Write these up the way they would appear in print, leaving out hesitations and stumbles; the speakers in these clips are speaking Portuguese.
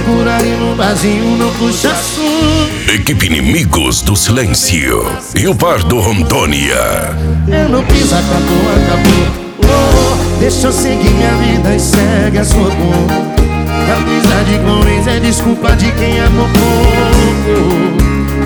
por aí no barzinho, não puxa assunto. Equipe Inimigos do Silêncio e o Bar do Rondônia. Eu não quis, acabou. Oh, deixa eu seguir minha vida e segue a sua conta. Amizade com ex é desculpa de quem amou pouco.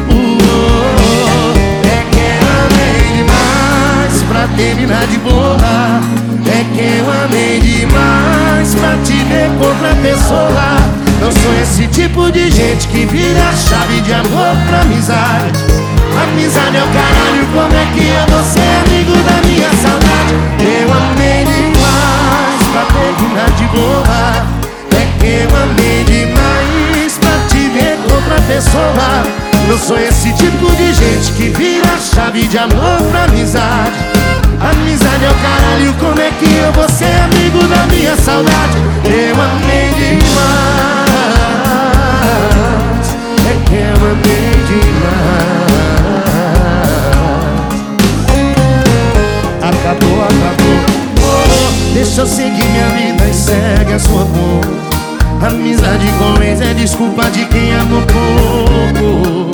É que eu amei demais pra terminar de boa. É que eu amei demais pra te ver com outra pessoa. Não sou esse tipo de gente que vira a chave de amor pra amizade. Amizade é o caralho, como é que eu vou ser amigo da minha saudade? Eu amei demais pra terminar de boa. É que eu amei demais pra te ver com outra pessoa. Não sou esse tipo de gente que vira a chave de amor pra amizade. Amizade é o caralho, como é que eu vou ser amigo da minha saudade? Eu amei demais. É que eu amei demais. Acabou. Oh, deixa eu seguir minha vida e segue a sua conta. Amizade com ex é desculpa de quem amou pouco.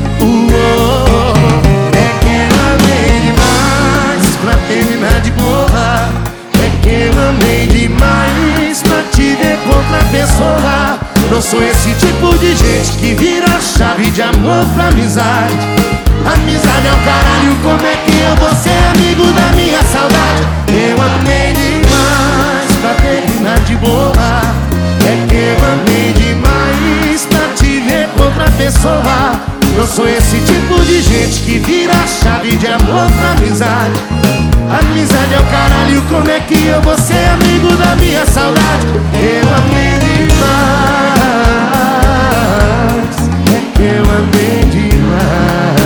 É que eu amei demais pra terminar de boa. É que eu amei demais pra te ver com outra pessoa. Não sou esse tipo de gente que vira a chave de amor pra amizade. Amizade é o caralho, como é que eu vou ser amigo da minha saudade? Eu amei demais pra terminar de boa. É que eu amei demais pra te ver com outra pessoa. Eu sou esse tipo de gente que vira a chave de amor pra amizade. Amizade é o caralho, como é que eu vou ser amigo da minha saudade? Eu amei demais. É que eu amei demais.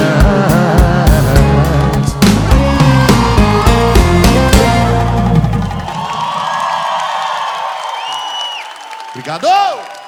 Obrigado!